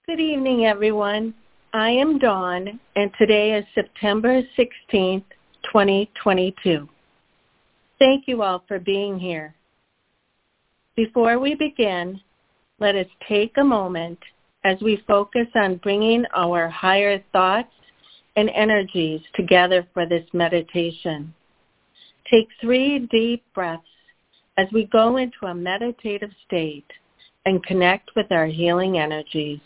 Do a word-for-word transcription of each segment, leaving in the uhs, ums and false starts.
Good evening, everyone. I am Dawn, and today is September sixteenth, twenty twenty-two. Thank you all for being here. Before we begin, let us take a moment as we focus on bringing our higher thoughts and energies together for this meditation. Take three deep breaths as we go into a meditative state and connect with our healing energies.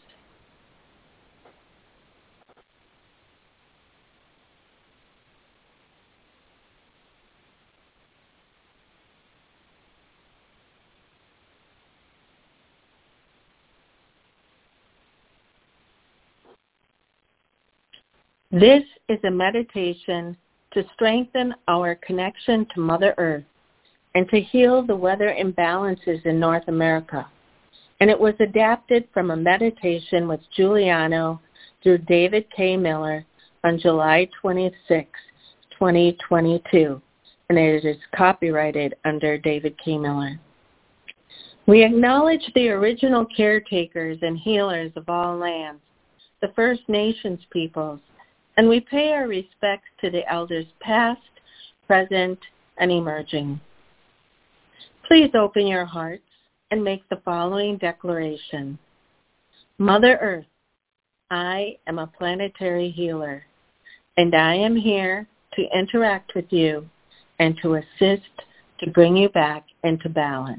This is a meditation to strengthen our connection to Mother Earth and to heal the weather imbalances in North America. And it was adapted from a meditation with Giuliano through David K. Miller on July twenty-sixth, twenty twenty-two, and it is copyrighted under David K. Miller. We acknowledge the original caretakers and healers of all lands, the First Nations peoples, and we pay our respects to the elders past, present, and emerging. Please open your hearts and make the following declaration. Mother Earth, I am a planetary healer, and I am here to interact with you and to assist to bring you back into balance.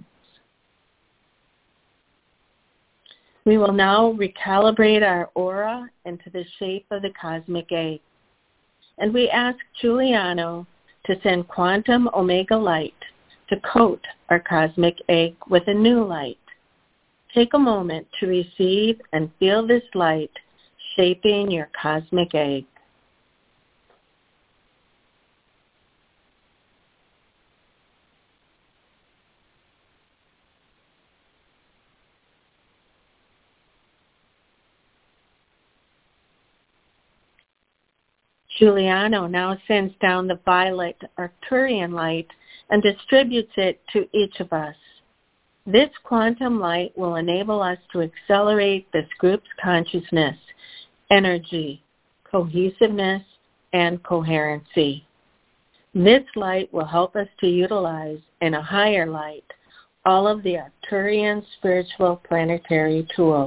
We will now recalibrate our aura into the shape of the cosmic egg. And we ask Giuliano to send quantum omega light to coat our cosmic egg with a new light. Take a moment to receive and feel this light shaping your cosmic egg. Giuliano now sends down the violet Arcturian light and distributes it to each of us. This quantum light will enable us to accelerate this group's consciousness, energy, cohesiveness, and coherency. This light will help us to utilize in a higher light all of the Arcturian spiritual planetary tools.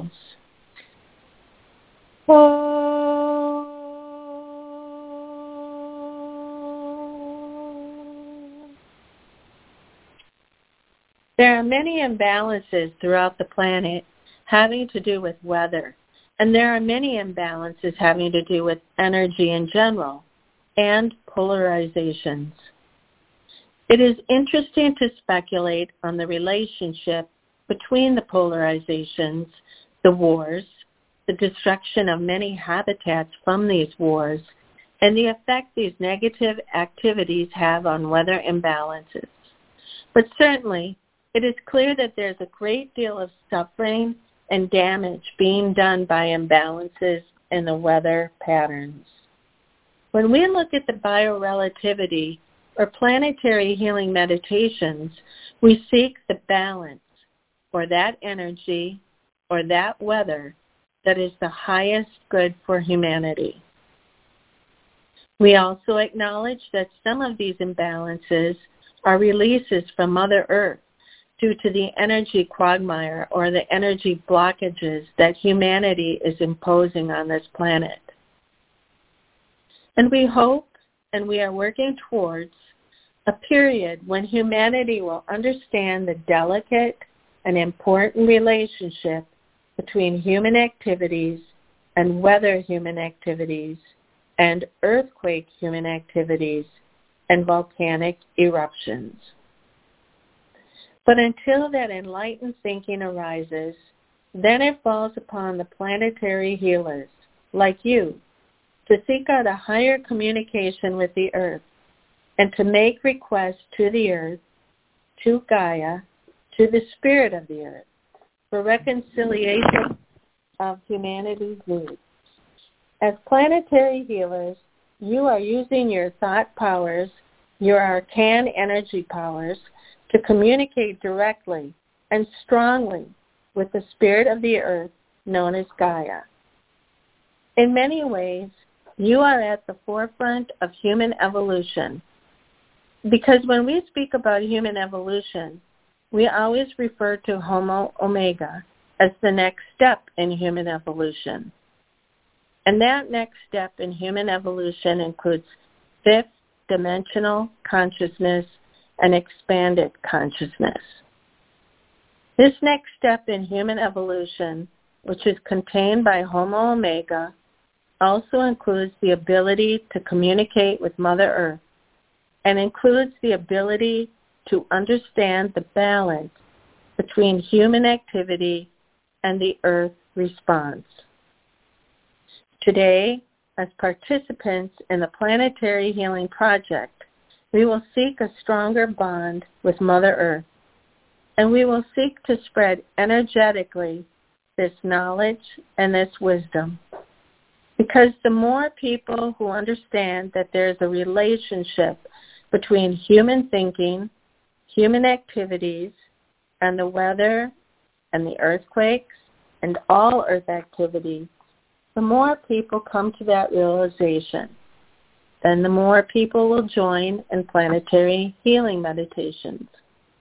There are many imbalances throughout the planet having to do with weather, and there are many imbalances having to do with energy in general and polarizations. It is interesting to speculate on the relationship between the polarizations, the wars, the destruction of many habitats from these wars, and the effect these negative activities have on weather imbalances. But certainly, it is clear that there's a great deal of suffering and damage being done by imbalances in the weather patterns. When we look at the biorelativity or planetary healing meditations, we seek the balance or that energy or that weather that is the highest good for humanity. We also acknowledge that some of these imbalances are releases from Mother Earth due to the energy quagmire or the energy blockages that humanity is imposing on this planet. And we hope and we are working towards a period when humanity will understand the delicate and important relationship between human activities and weather human activities and earthquake human activities and volcanic eruptions. But until that enlightened thinking arises, then it falls upon the planetary healers, like you, to seek out a higher communication with the earth and to make requests to the earth, to Gaia, to the spirit of the earth, for reconciliation of humanity's needs. As planetary healers, you are using your thought powers, your arcane energy powers, to communicate directly and strongly with the spirit of the earth, known as Gaia. In many ways, you are at the forefront of human evolution, because when we speak about human evolution, we always refer to Homo Omega as the next step in human evolution. And that next step in human evolution includes fifth dimensional consciousness and expanded consciousness. This next step in human evolution, which is contained by Homo Omega, also includes the ability to communicate with Mother Earth and includes the ability to understand the balance between human activity and the Earth response. Today, as participants in the Planetary Healing Project, we will seek a stronger bond with Mother Earth, and we will seek to spread energetically this knowledge and this wisdom. Because the more people who understand that there is a relationship between human thinking, human activities, and the weather and the earthquakes and all earth activities, the more people come to that realization, then the more people will join in planetary healing meditations.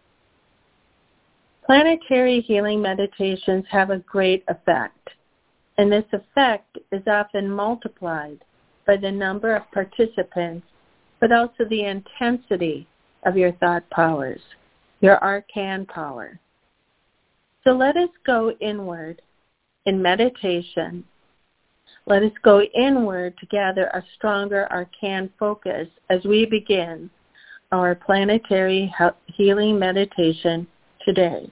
Planetary healing meditations have a great effect, and this effect is often multiplied by the number of participants, but also the intensity of your thought powers, your arcane power. So let us go inward in meditation. Let us go inward to gather a stronger arcane focus as we begin our planetary healing meditation today.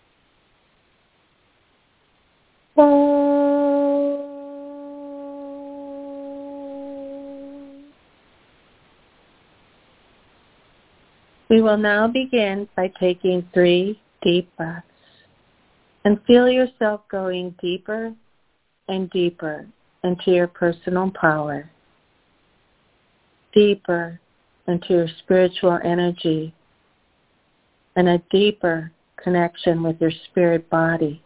We will now begin by taking three deep breaths and feel yourself going deeper and deeper into your personal power, deeper into your spiritual energy, and a deeper connection with your spirit body.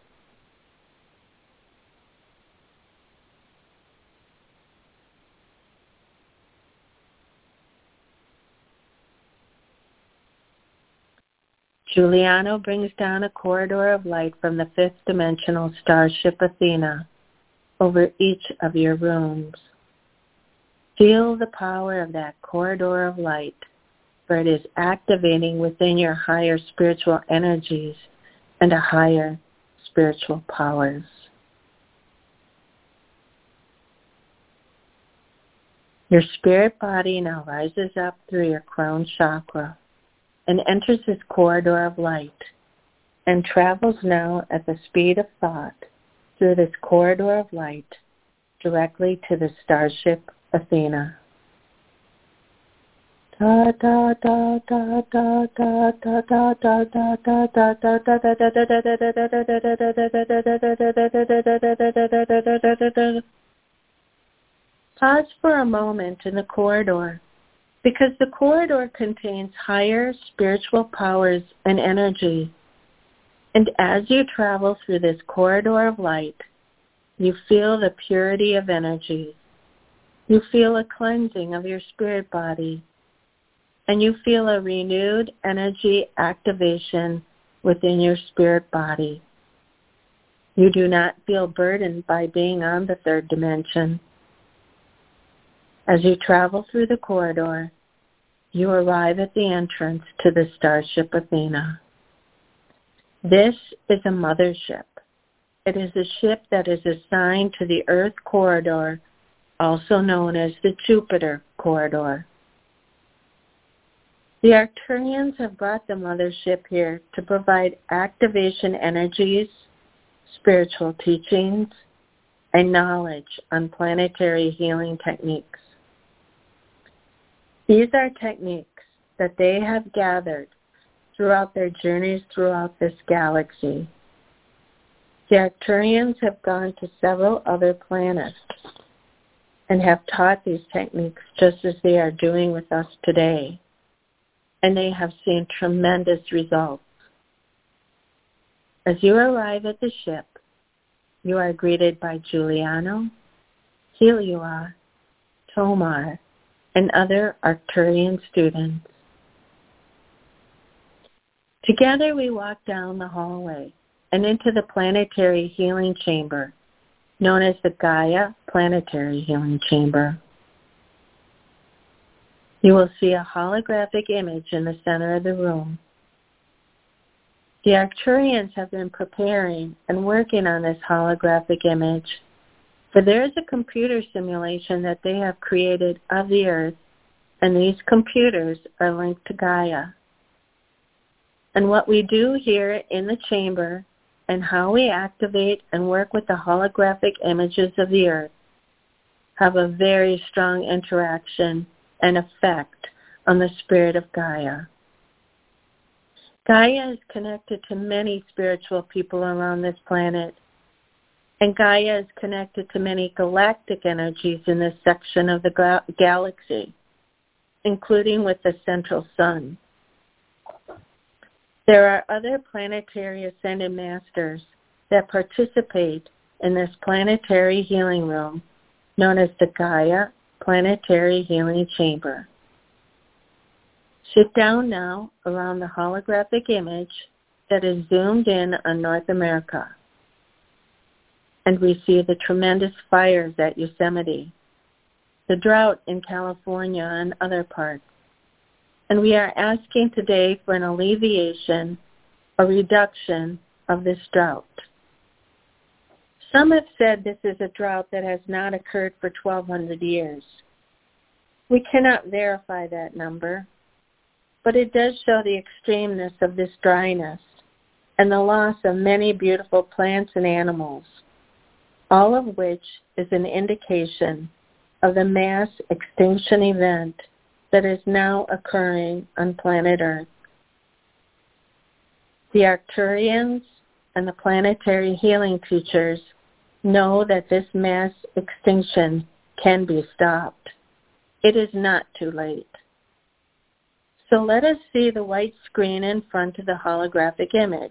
Giuliano brings down a corridor of light from the fifth dimensional starship Athena over each of your rooms. Feel the power of that corridor of light, for it is activating within your higher spiritual energies and a higher spiritual powers. Your spirit body now rises up through your crown chakra and enters this corridor of light and travels now at the speed of thought through this corridor of light directly to the starship Athena. Da da da da da da da da da da da da da da da. Pause for a moment in the corridor, because the corridor contains higher spiritual powers and energy. And as you travel through this corridor of light, you feel the purity of energy. You feel a cleansing of your spirit body. And you feel a renewed energy activation within your spirit body. You do not feel burdened by being on the third dimension. As you travel through the corridor, you arrive at the entrance to the starship Athena. This is a mothership. It is a ship that is assigned to the Earth corridor, also known as the Jupiter corridor. The Arcturians have brought the mothership here to provide activation energies, spiritual teachings, and knowledge on planetary healing techniques. These are techniques that they have gathered throughout their journeys throughout this galaxy. The Arcturians have gone to several other planets and have taught these techniques just as they are doing with us today, and they have seen tremendous results. As you arrive at the ship, you are greeted by Giuliano, Heliua, Tomar, and other Arcturian students. Together we walk down the hallway and into the planetary healing chamber, known as the Gaia Planetary Healing Chamber. You will see a holographic image in the center of the room. The Arcturians have been preparing and working on this holographic image, for there is a computer simulation that they have created of the Earth, and these computers are linked to Gaia. And what we do here in the chamber and how we activate and work with the holographic images of the Earth have a very strong interaction and effect on the spirit of Gaia. Gaia is connected to many spiritual people around this planet, and Gaia is connected to many galactic energies in this section of the ga- galaxy, including with the central sun. There are other planetary ascended masters that participate in this planetary healing room known as the Gaia Planetary Healing Chamber. Sit down now around the holographic image that is zoomed in on North America. And we see the tremendous fires at Yosemite, the drought in California and other parts. And we are asking today for an alleviation, a reduction of this drought. Some have said this is a drought that has not occurred for twelve hundred years. We cannot verify that number, but it does show the extremeness of this dryness and the loss of many beautiful plants and animals, all of which is an indication of the mass extinction event that is now occurring on planet Earth. The Arcturians and the planetary healing teachers know that this mass extinction can be stopped. It is not too late. So let us see the white screen in front of the holographic image.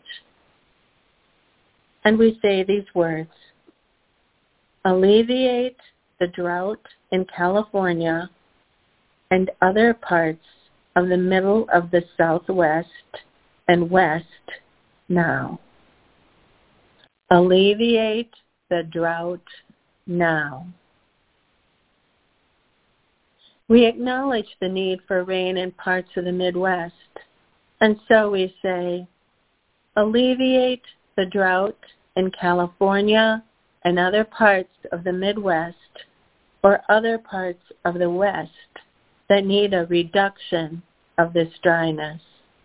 And we say these words: alleviate the drought in California and other parts of the middle of the Southwest and West now. Alleviate the drought now. We acknowledge the need for rain in parts of the Midwest, and so we say, alleviate the drought in California and other parts of the Midwest or other parts of the West that need a reduction of this dryness.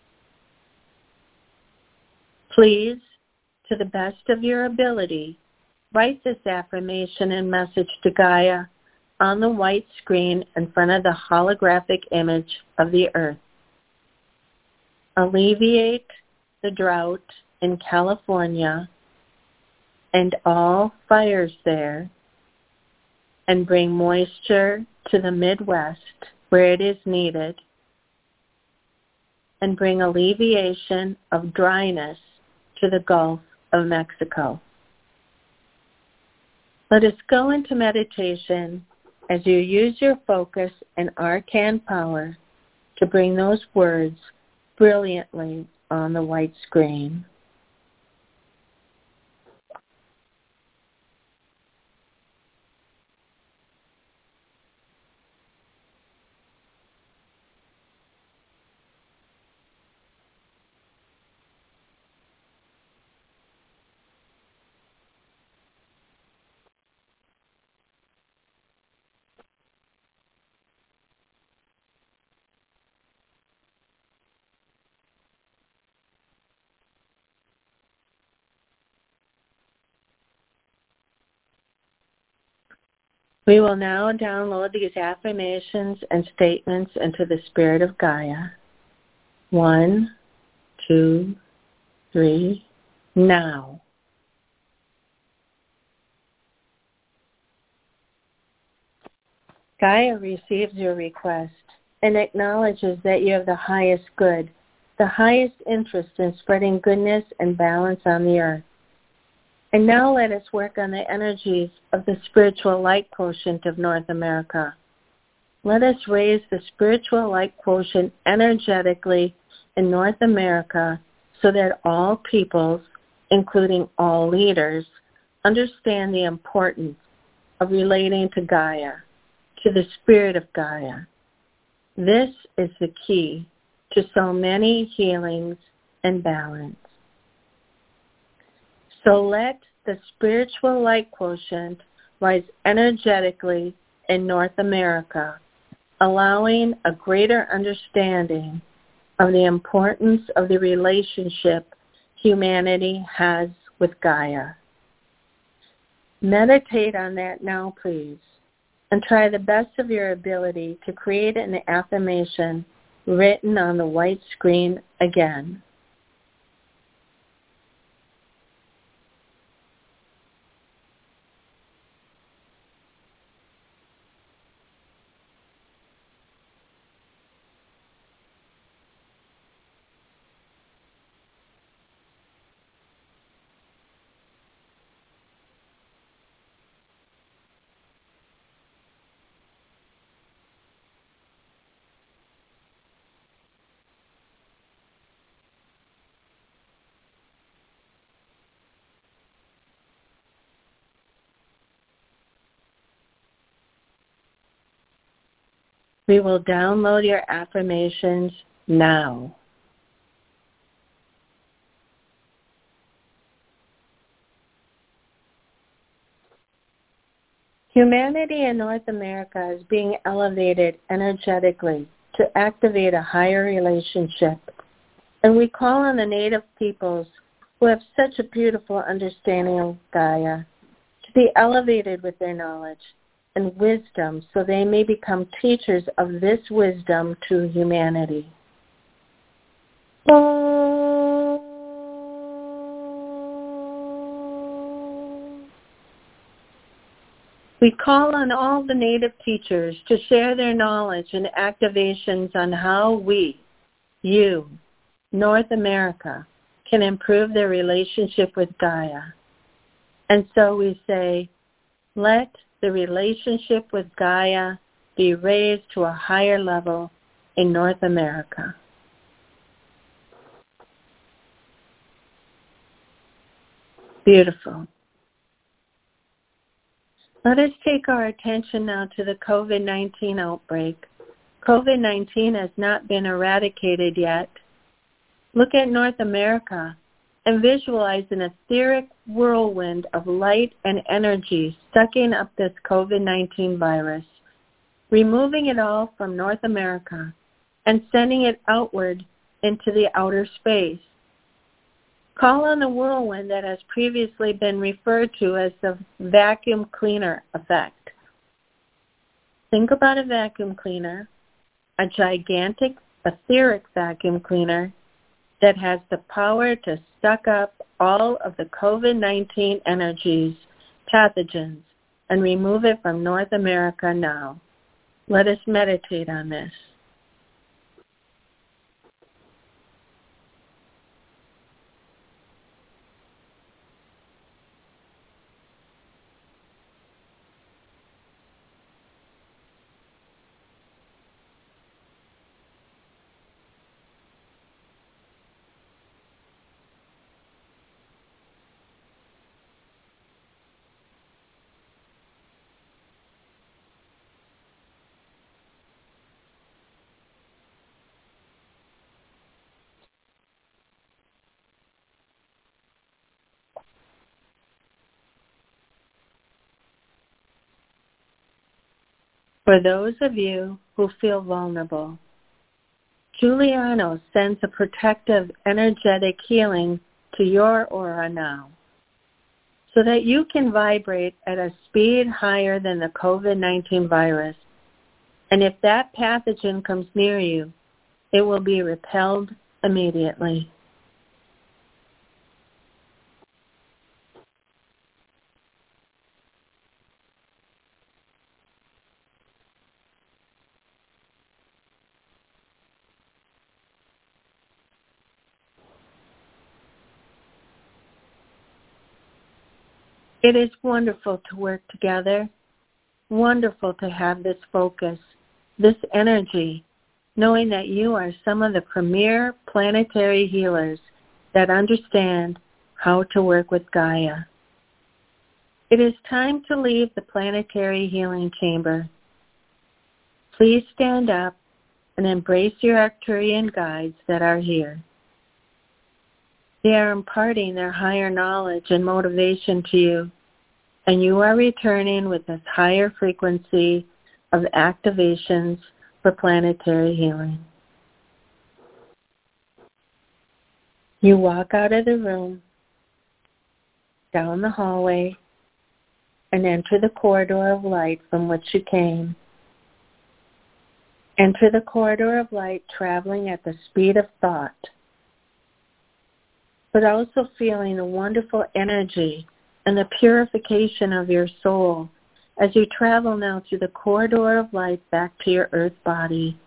Please, to the best of your ability, write this affirmation and message to Gaia on the white screen in front of the holographic image of the Earth. Alleviate the drought in California and all fires there, and bring moisture to the Midwest where it is needed, and bring alleviation of dryness to the Gulf of Mexico. Let us go into meditation as you use your focus and arcane power to bring those words brilliantly on the white screen. We will now download these affirmations and statements into the spirit of Gaia. One, two, three, now. Gaia receives your request and acknowledges that you have the highest good, the highest interest in spreading goodness and balance on the earth. And now let us work on the energies of the spiritual light quotient of North America. Let us raise the spiritual light quotient energetically in North America so that all peoples, including all leaders, understand the importance of relating to Gaia, to the spirit of Gaia. This is the key to so many healings and balance. So let the spiritual light quotient rise energetically in North America, allowing a greater understanding of the importance of the relationship humanity has with Gaia. Meditate on that now, please, and try the best of your ability to create an affirmation written on the white screen again. We will download your affirmations now. Humanity in North America is being elevated energetically to activate a higher relationship. And we call on the native peoples who have such a beautiful understanding of Gaia to be elevated with their knowledge and wisdom so they may become teachers of this wisdom to humanity. We call on all the native teachers to share their knowledge and activations on how we, you, North America, can improve their relationship with Gaia. And so we say, let the relationship with Gaia be raised to a higher level in North America. Beautiful. Let us take our attention now to the covid nineteen outbreak. covid nineteen has not been eradicated yet. Look at North America and visualize an etheric whirlwind of light and energy sucking up this covid nineteen virus, removing it all from North America and sending it outward into the outer space. Call on the whirlwind that has previously been referred to as the vacuum cleaner effect. Think about a vacuum cleaner, a gigantic etheric vacuum cleaner that has the power to suck up all of the covid nineteen energies, pathogens, and remove it from North America now. Let us meditate on this. For those of you who feel vulnerable, Giuliano sends a protective, energetic healing to your aura now so that you can vibrate at a speed higher than the covid nineteen virus. And if that pathogen comes near you, it will be repelled immediately. It is wonderful to work together, wonderful to have this focus, this energy, knowing that you are some of the premier planetary healers that understand how to work with Gaia. It is time to leave the planetary healing chamber. Please stand up and embrace your Arcturian guides that are here. They are imparting their higher knowledge and motivation to you, and you are returning with this higher frequency of activations for planetary healing. You walk out of the room, down the hallway, and enter the corridor of light from which you came. Enter the corridor of light traveling at the speed of thought, but also feeling the wonderful energy and the purification of your soul as you travel now through the corridor of light back to your earth body.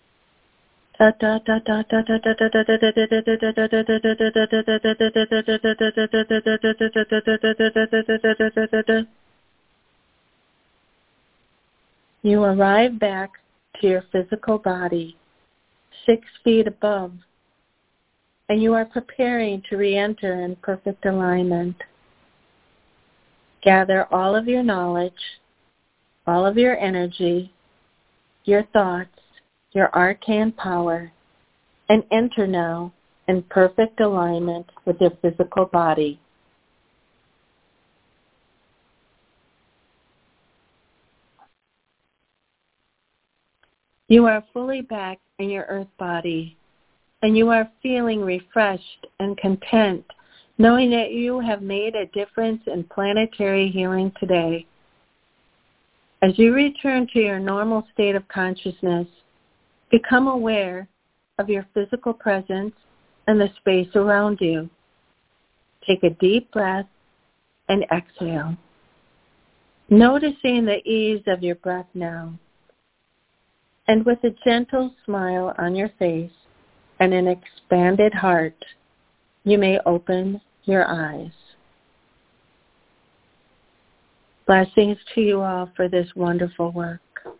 You arrive back to your physical body, six feet above, and you are preparing to re-enter in perfect alignment. Gather all of your knowledge, all of your energy, your thoughts, your arcane power, and enter now in perfect alignment with your physical body. You are fully back in your earth body, and you are feeling refreshed and content, knowing that you have made a difference in planetary healing today. As you return to your normal state of consciousness, become aware of your physical presence and the space around you. Take a deep breath and exhale, noticing the ease of your breath now. And with a gentle smile on your face and an expanded heart, you may open your eyes. Blessings to you all for this wonderful work.